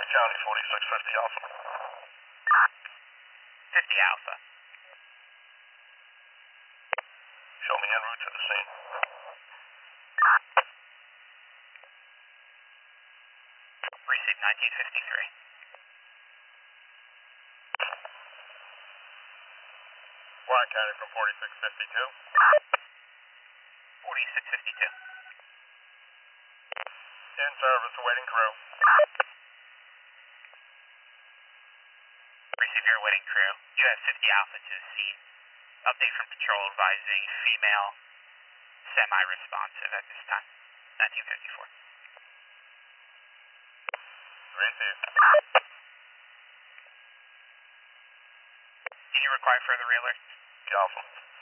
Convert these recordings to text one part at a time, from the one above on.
Warren County, 4650 Alpha. 50 Alpha. Show me en route to the scene. Received 1953. Warren County from 4652. 4652. In service, awaiting crew. Receive your waiting crew. You have 50 Alpha to the scene. Update from patrol advising female semi-responsive at this time. 1954. Receive. Do you require further realert? Alpha.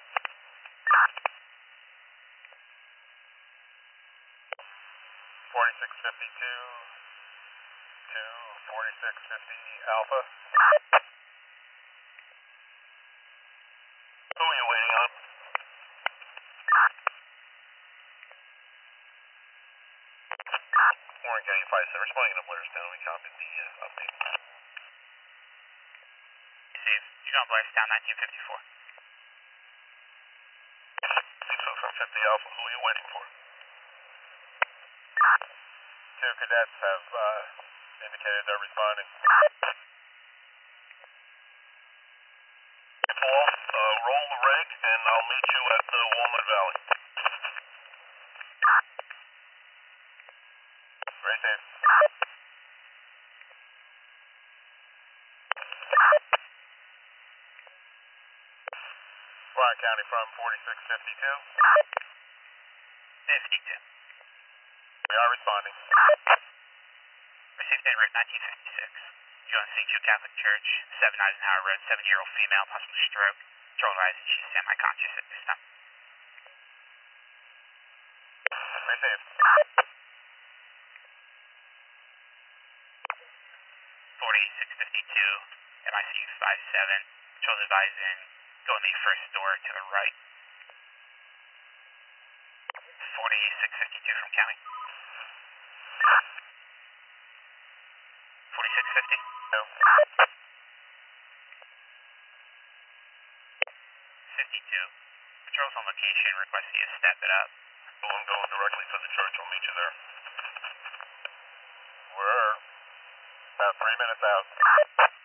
4652 to 4650 Alpha. Who are you waiting on? Warren County Fire Center, responding to Blairstown. We copied the update. Receive. You know Blairstown, 1954. So from 50 Alpha, who are you waiting for? Two cadets have indicated they're responding. Paul, roll the rig and I'll meet you at the Walnut Valley. Right there. Warren County from 4652. 52. We are responding. Received en route 1956. Join St. Jude Catholic Church, 7 Eisenhower Road, 7-year-old female, possible stroke. Patrol advising she's semi-conscious at this time. Received. 4652, MIC 57. Patrol advising go in the first door to the right. 4652 from county. 4650. No. 52. Patrol's on location. Request you to step it up. Well, I'm going directly to the church. I'll meet you there. We're about 3 minutes out.